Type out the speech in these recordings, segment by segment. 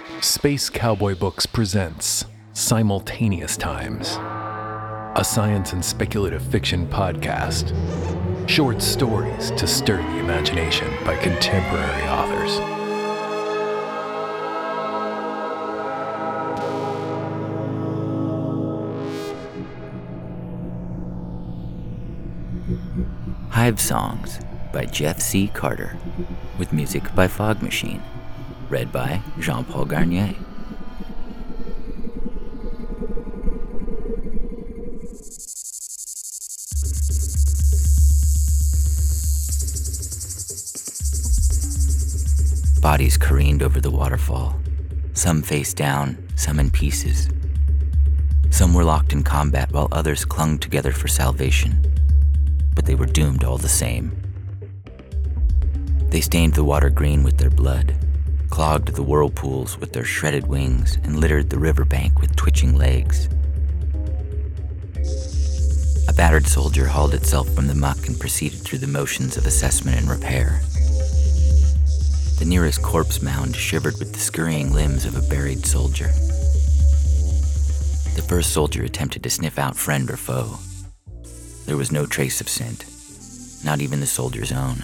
Space Cowboy Books presents Simultaneous Times, a science and speculative fiction podcast. Short stories to stir the imagination by contemporary authors. Hive Songs by Jeff C. Carter, with music by Fog Machine, read by Jean-Paul Garnier. Bodies careened over the waterfall, some face down, some in pieces. Some were locked in combat while others clung together for salvation, but they were doomed all the same. They stained the water green with their blood, clogged the whirlpools with their shredded wings, and littered the riverbank with twitching legs. A battered soldier hauled itself from the muck and proceeded through the motions of assessment and repair. The nearest corpse mound shivered with the scurrying limbs of a buried soldier. The first soldier attempted to sniff out friend or foe. There was no trace of scent, not even the soldier's own.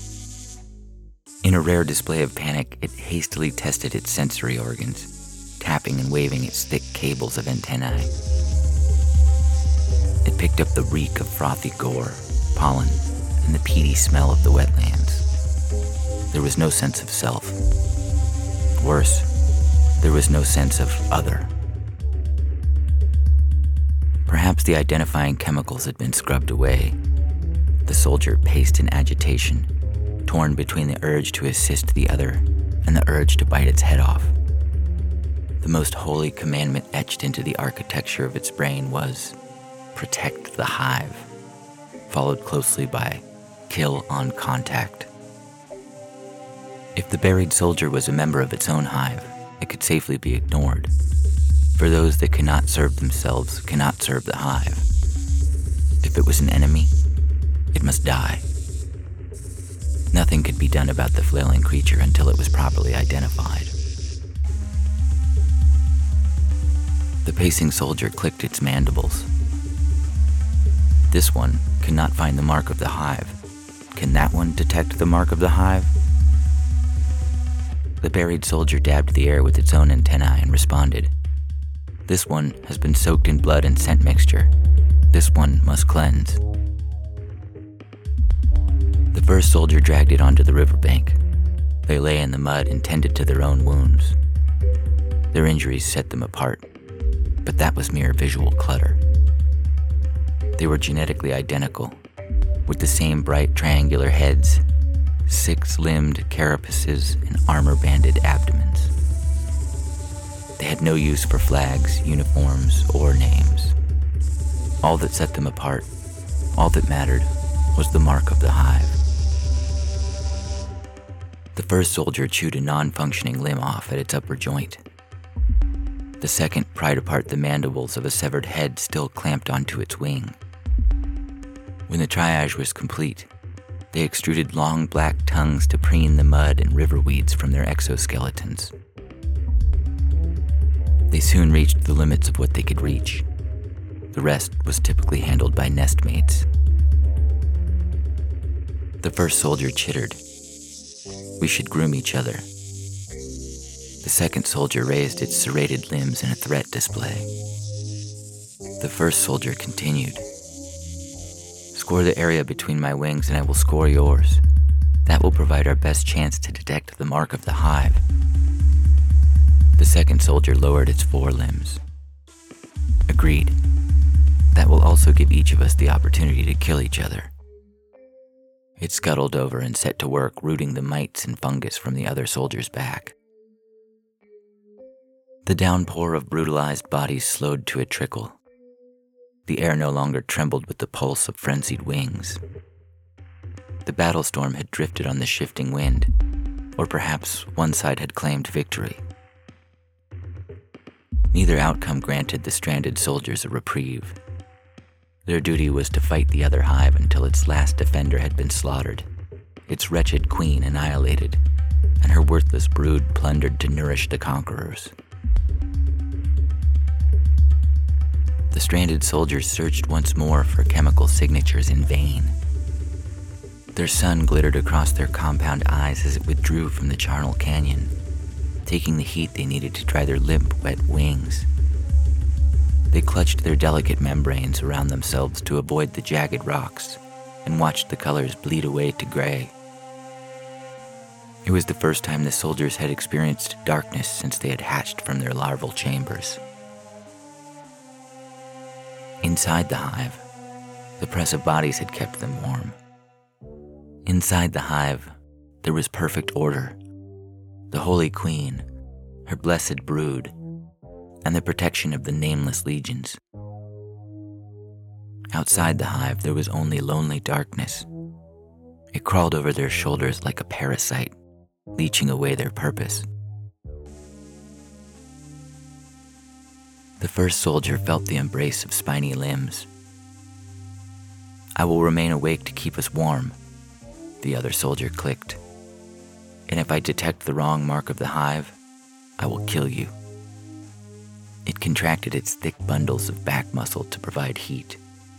In a rare display of panic, it hastily tested its sensory organs, tapping and waving its thick cables of antennae. It picked up the reek of frothy gore, pollen, and the peaty smell of the wetlands. There was no sense of self. Worse, there was no sense of other. Perhaps the identifying chemicals had been scrubbed away. The soldier paced in agitation, torn between the urge to assist the other and the urge to bite its head off. The most holy commandment etched into the architecture of its brain was, protect the hive, followed closely by, kill on contact. If the buried soldier was a member of its own hive, it could safely be ignored. For those that cannot serve themselves cannot serve the hive. If it was an enemy, it must die. Nothing could be done about the flailing creature until it was properly identified. The pacing soldier clicked its mandibles. This one cannot find the mark of the hive. Can that one detect the mark of the hive? The buried soldier dabbed the air with its own antennae and responded. This one has been soaked in blood and scent mixture. This one must cleanse. The first soldier dragged it onto the riverbank. They lay in the mud and tended to their own wounds. Their injuries set them apart, but that was mere visual clutter. They were genetically identical, with the same bright triangular heads, six-limbed carapaces, and armor-banded abdomens. They had no use for flags, uniforms, or names. All that set them apart, all that mattered, was the mark of the hive. The first soldier chewed a non-functioning limb off at its upper joint. The second pried apart the mandibles of a severed head still clamped onto its wing. When the triage was complete, they extruded long black tongues to preen the mud and river weeds from their exoskeletons. They soon reached the limits of what they could reach. The rest was typically handled by nestmates. The first soldier chittered. We should groom each other. The second soldier raised its serrated limbs in a threat display. The first soldier continued. Score the area between my wings and I will score yours. That will provide our best chance to detect the mark of the hive. The second soldier lowered its forelimbs. Agreed. That will also give each of us the opportunity to kill each other. It scuttled over and set to work rooting the mites and fungus from the other soldier's back. The downpour of brutalized bodies slowed to a trickle. The air no longer trembled with the pulse of frenzied wings. The battle storm had drifted on the shifting wind, or perhaps one side had claimed victory. Neither outcome granted the stranded soldiers a reprieve. Their duty was to fight the other hive until its last defender had been slaughtered, its wretched queen annihilated, and her worthless brood plundered to nourish the conquerors. The stranded soldiers searched once more for chemical signatures in vain. Their sun glittered across their compound eyes as it withdrew from the charnel canyon, taking the heat they needed to dry their limp, wet wings. They clutched their delicate membranes around themselves to avoid the jagged rocks and watched the colors bleed away to gray. It was the first time the soldiers had experienced darkness since they had hatched from their larval chambers. Inside the hive, the press of bodies had kept them warm. Inside the hive, there was perfect order. The Holy Queen, her blessed brood, and the protection of the nameless legions. Outside the hive, there was only lonely darkness. It crawled over their shoulders like a parasite, leeching away their purpose. The first soldier felt the embrace of spiny limbs. "I will remain awake to keep us warm," the other soldier clicked. "And if I detect the wrong mark of the hive, I will kill you." It contracted its thick bundles of back muscle to provide heat.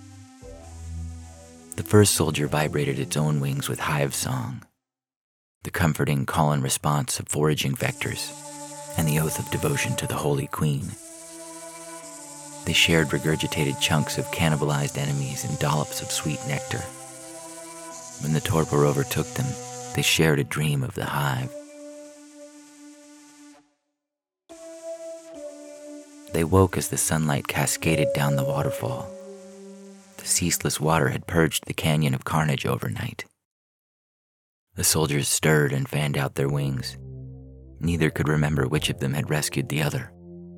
The first soldier vibrated its own wings with hive song, the comforting call and response of foraging vectors, and the oath of devotion to the Holy Queen. They shared regurgitated chunks of cannibalized enemies and dollops of sweet nectar. When the torpor overtook them, they shared a dream of the hive. They woke as the sunlight cascaded down the waterfall. The ceaseless water had purged the canyon of carnage overnight. The soldiers stirred and fanned out their wings. Neither could remember which of them had rescued the other.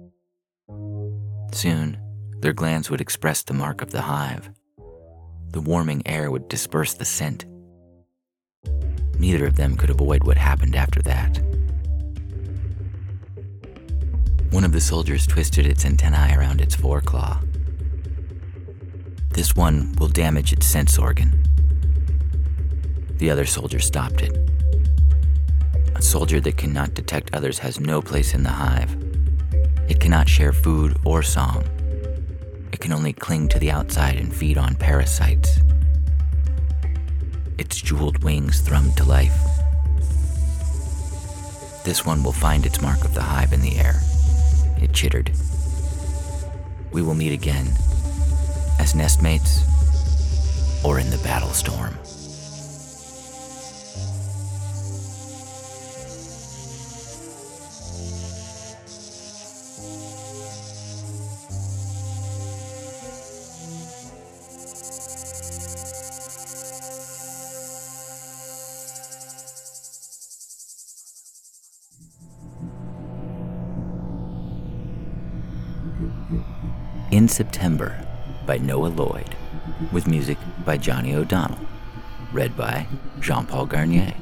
Soon, their glands would express the mark of the hive. The warming air would disperse the scent. Neither of them could avoid what happened after that. One of the soldiers twisted its antennae around its foreclaw. "This one will damage its sense organ." The other soldier stopped it. A soldier that cannot detect others has no place in the hive. It cannot share food or song. It can only cling to the outside and feed on parasites. Its jeweled wings thrummed to life. "This one will find its mark of the hive in the air," it chittered. "We will meet again, as nestmates or in the battle storm." In September by Noah Lloyd, with music by Johnny O'Donnell, read by Jean-Paul Garnier.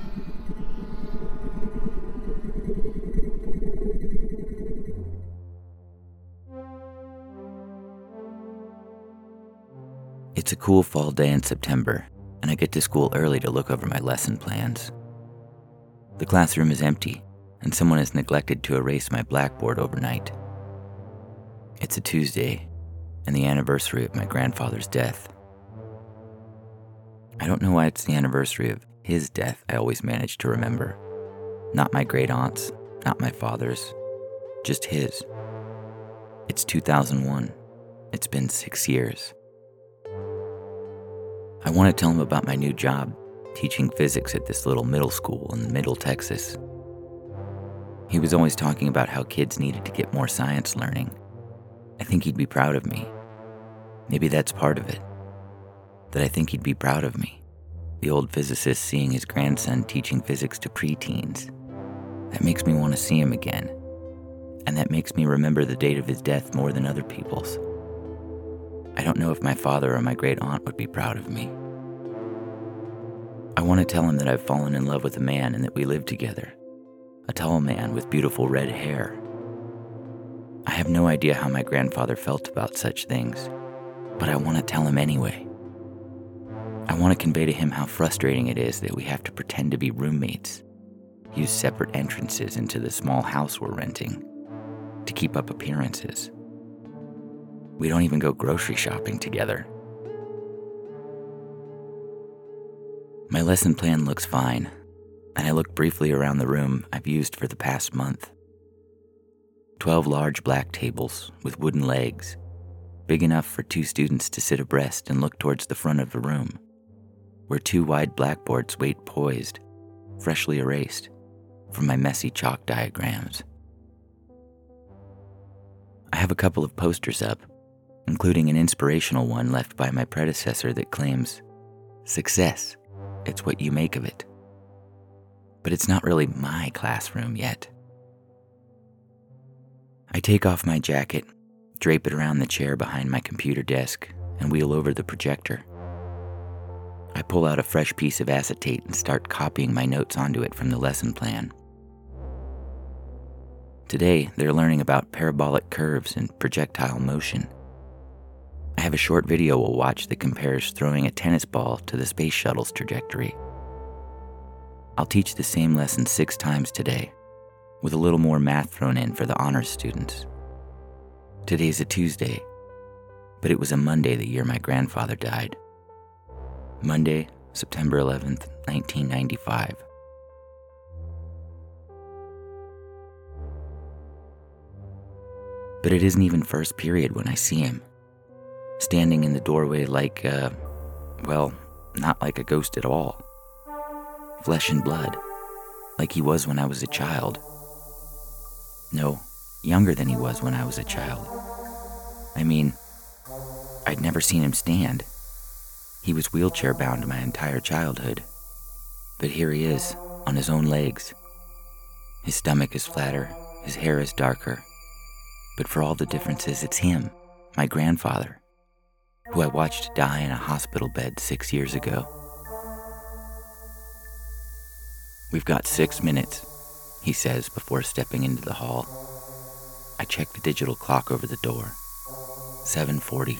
It's a cool fall day in September, and I get to school early to look over my lesson plans. The classroom is empty, and someone has neglected to erase my blackboard overnight. It's a Tuesday, and the anniversary of my grandfather's death. I don't know why it's the anniversary of his death I always manage to remember. Not my great aunt's, not my father's, just his. It's 2001. It's been 6 years. I want to tell him about my new job, teaching physics at this little middle school in Middle Texas. He was always talking about how kids needed to get more science learning. I think he'd be proud of me. Maybe that's part of it. That I think he'd be proud of me. The old physicist seeing his grandson teaching physics to preteens. That makes me want to see him again. And that makes me remember the date of his death more than other people's. I don't know if my father or my great aunt would be proud of me. I want to tell him that I've fallen in love with a man and that we live together. A tall man with beautiful red hair. I have no idea how my grandfather felt about such things, but I want to tell him anyway. I want to convey to him how frustrating it is that we have to pretend to be roommates. use separate entrances into the small house we're renting to keep up appearances. We don't even go grocery shopping together. My lesson plan looks fine, and I look briefly around the room I've used for the past month. 12 large black tables with wooden legs, big enough for 2 students to sit abreast and look towards the front of the room, where 2 wide blackboards wait poised, freshly erased from my messy chalk diagrams. I have a couple of posters up, including an inspirational one left by my predecessor that claims, "Success, it's what you make of it." But it's not really my classroom yet. I take off my jacket, drape it around the chair behind my computer desk, and wheel over the projector. I pull out a fresh piece of acetate and start copying my notes onto it from the lesson plan. Today, they're learning about parabolic curves and projectile motion. I have a short video we'll watch that compares throwing a tennis ball to the space shuttle's trajectory. I'll teach the same lesson 6 times today, with a little more math thrown in for the honors students. Today's a Tuesday, but it was a Monday the year my grandfather died. Monday, September 11th, 1995. But it isn't even first period when I see him, standing in the doorway like, not like a ghost at all. Flesh and blood, like he was when I was a child. No, younger than he was when I was a child. I mean, I'd never seen him stand. He was wheelchair bound my entire childhood. But here he is, on his own legs. His stomach is flatter, his hair is darker. But for all the differences, it's him, my grandfather, who I watched die in a hospital bed 6 years ago. "We've got 6 minutes," he says before stepping into the hall. I check the digital clock over the door. 7:40.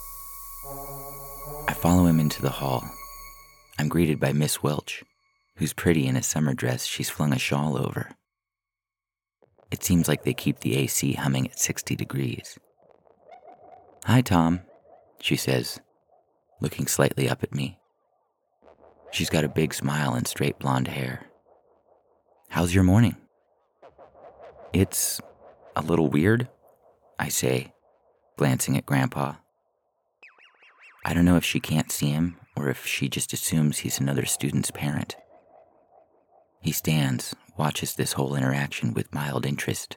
I follow him into the hall. I'm greeted by Miss Welch, who's pretty in a summer dress she's flung a shawl over. It seems like they keep the AC humming at 60 degrees. "Hi, Tom," she says, looking slightly up at me. She's got a big smile and straight blonde hair. "How's your morning?" "It's a little weird," I say, glancing at Grandpa. I don't know if she can't see him or if she just assumes he's another student's parent. He stands, watches this whole interaction with mild interest.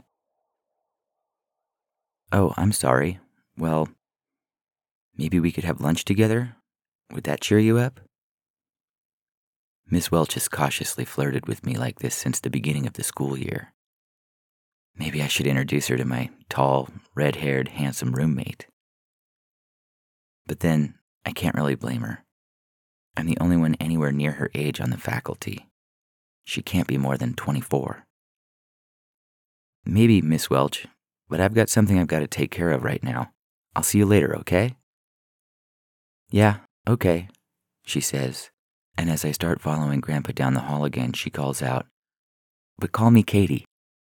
"Oh, I'm sorry. Well, maybe we could have lunch together? Would that cheer you up?" Miss Welch has cautiously flirted with me like this since the beginning of the school year. Maybe I should introduce her to my tall, red-haired, handsome roommate. But then, I can't really blame her. I'm the only one anywhere near her age on the faculty. She can't be more than 24. "Maybe, Miss Welch, but I've got something I've got to take care of right now. I'll see you later, okay?" "Yeah, okay," she says, and as I start following Grandpa down the hall again, she calls out, "But call me Katie."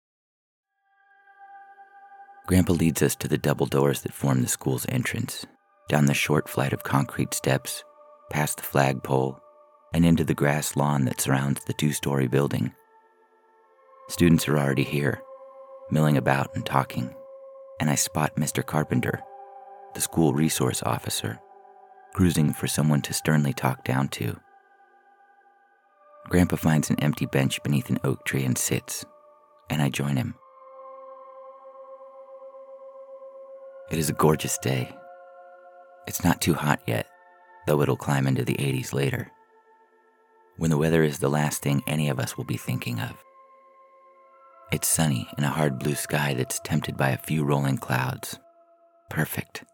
Grandpa leads us to the double doors that form the school's entrance, down the short flight of concrete steps, past the flagpole, and into the grass lawn that surrounds the 2-story building. Students are already here, milling about and talking, and I spot Mr. Carpenter, the school resource officer, cruising for someone to sternly talk down to. Grandpa finds an empty bench beneath an oak tree and sits, and I join him. It is a gorgeous day. It's not too hot yet, though it'll climb into the 80s later, when the weather is the last thing any of us will be thinking of. It's sunny in a hard blue sky that's tempted by a few rolling clouds. Perfect.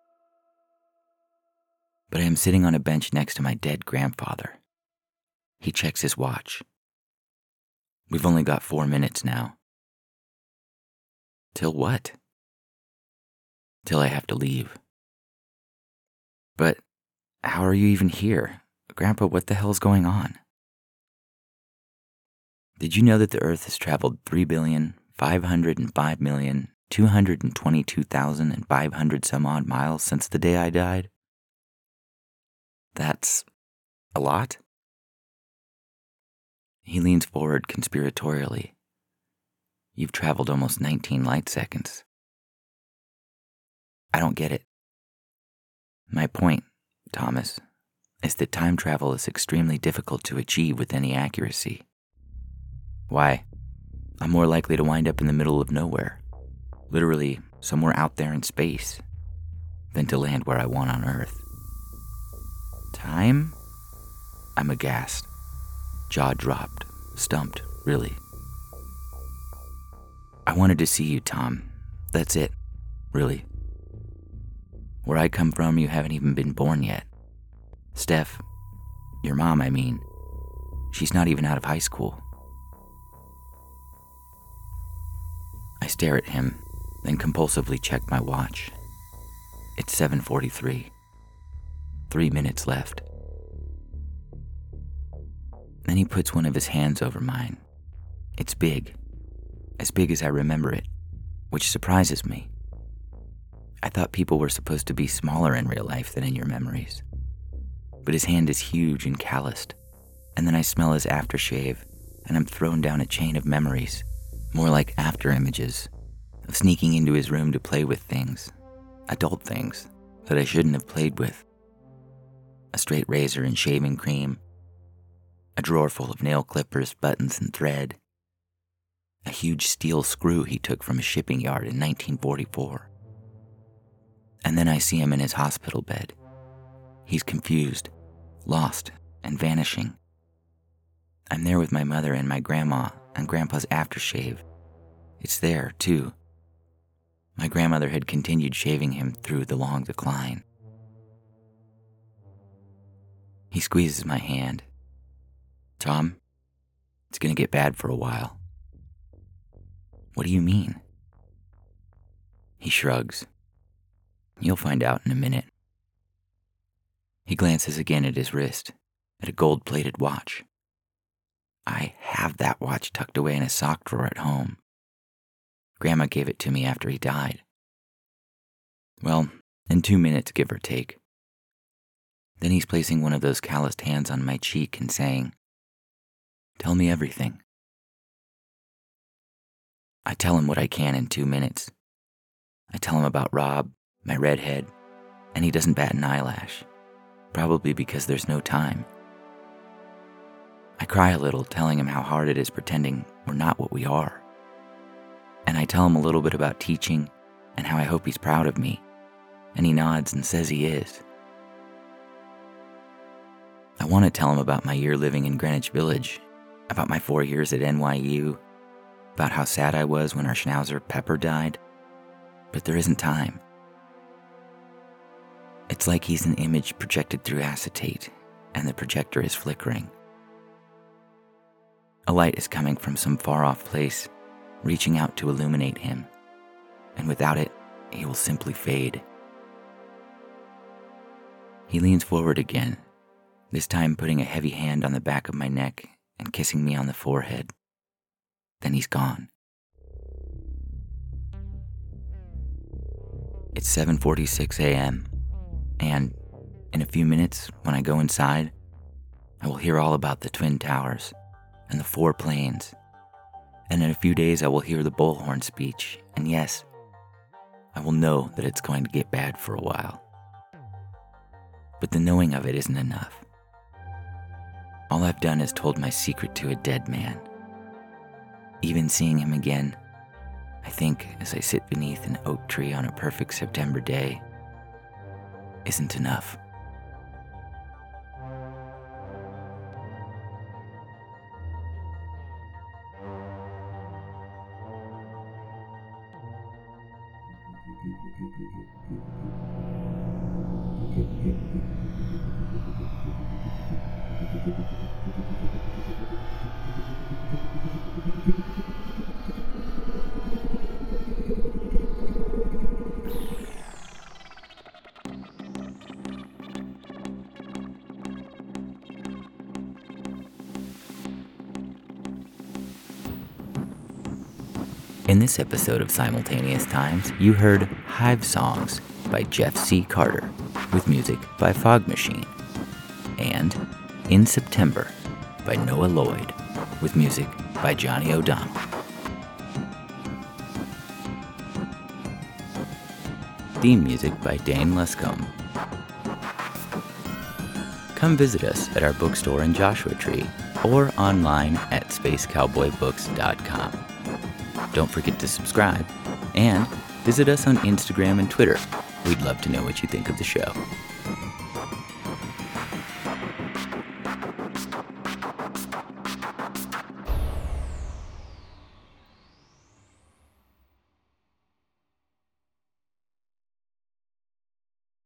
But I am sitting on a bench next to my dead grandfather. He checks his watch. We've only got 4 minutes now. Till what? Till I have to leave. But how are you even here? Grandpa, what the hell's going on? Did you know that the Earth has traveled 3,505,222,500 some odd miles since the day I died? That's a lot? He leans forward conspiratorially. You've traveled almost 19 light seconds. I don't get it. My point, Thomas, is that time travel is extremely difficult to achieve with any accuracy. Why? I'm more likely to wind up in the middle of nowhere, literally somewhere out there in space, than to land where I want on Earth. Time? I'm aghast, jaw dropped, stumped, really. I wanted to see you, Tom. That's it, really. Where I come from, you haven't even been born yet. Steph, your mom, I mean, she's not even out of high school. I stare at him, then compulsively check my watch. It's 7:43. 3 minutes left. Then he puts one of his hands over mine. It's big, as big as I remember it, which surprises me. I thought people were supposed to be smaller in real life than in your memories. But his hand is huge and calloused, and then I smell his aftershave, and I'm thrown down a chain of memories, more like after images, of sneaking into his room to play with things, adult things, that I shouldn't have played with. A straight razor and shaving cream, a drawer full of nail clippers, buttons, and thread, a huge steel screw he took from a shipping yard in 1944. And then I see him in his hospital bed. He's confused, lost, and vanishing. I'm there with my mother and my grandma and Grandpa's aftershave. It's there, too. My grandmother had continued shaving him through the long decline. He squeezes my hand. Tom, it's gonna get bad for a while. What do you mean? He shrugs. You'll find out in a minute. He glances again at his wrist, at a gold-plated watch. I have that watch tucked away in a sock drawer at home. Grandma gave it to me after he died. Well, in 2 minutes, give or take. Then he's placing one of those calloused hands on my cheek and saying, "Tell me everything." I tell him what I can in 2 minutes. I tell him about Rob, my redhead, and he doesn't bat an eyelash, probably because there's no time. I cry a little, telling him how hard it is pretending we're not what we are. And I tell him a little bit about teaching and how I hope he's proud of me, and he nods and says he is. I want to tell him about my year living in Greenwich Village, about my 4 years at NYU, about how sad I was when our schnauzer Pepper died, but there isn't time. It's like he's an image projected through acetate, and the projector is flickering. A light is coming from some far-off place, reaching out to illuminate him, and without it, he will simply fade. He leans forward again, this time putting a heavy hand on the back of my neck and kissing me on the forehead. Then he's gone. It's 7:46 a.m., and in a few minutes, when I go inside, I will hear all about the Twin Towers and the 4 planes. And in a few days, I will hear the Bullhorn speech, and yes, I will know that it's going to get bad for a while. But the knowing of it isn't enough. All I've done is told my secret to a dead man. Even seeing him again, I think, as I sit beneath an oak tree on a perfect September day, isn't enough. In this episode of Simultaneous Times, you heard Hive Songs by Jeff C. Carter, with music by Fog Machine, and In September by Noah Lloyd, with music by Johnny O'Donnell. Theme music by Dane Luscombe. Come visit us at our bookstore in Joshua Tree or online at spacecowboybooks.com. Don't forget to subscribe and visit us on Instagram and Twitter. We'd love to know what you think of the show.